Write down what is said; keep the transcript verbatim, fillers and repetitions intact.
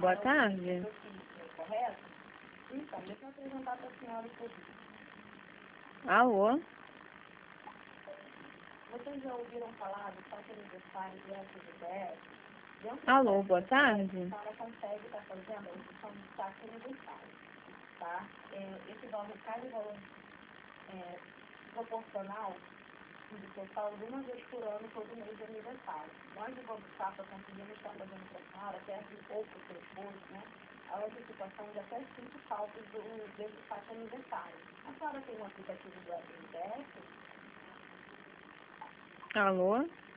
boa tarde. Correto? Então, deixa eu apresentar para a senhora o pedido. Alô? Vocês já ouviram falar do saque aniversário do S G D S? Alô, boa tarde. A senhora consegue estar fazendo a inscrição do saque aniversário, tá? É, esse valor cai de valor é, proporcional do seu saldo uma vez por ano, todo mês de aniversário. Nós do Banco Safra conseguimos estar fazendo para a senhora, até um pouco o seu esposo, né? A antecipação de até cinco saltos do, desse saque aniversário. A senhora tem um aplicativo do S G D S? Alô?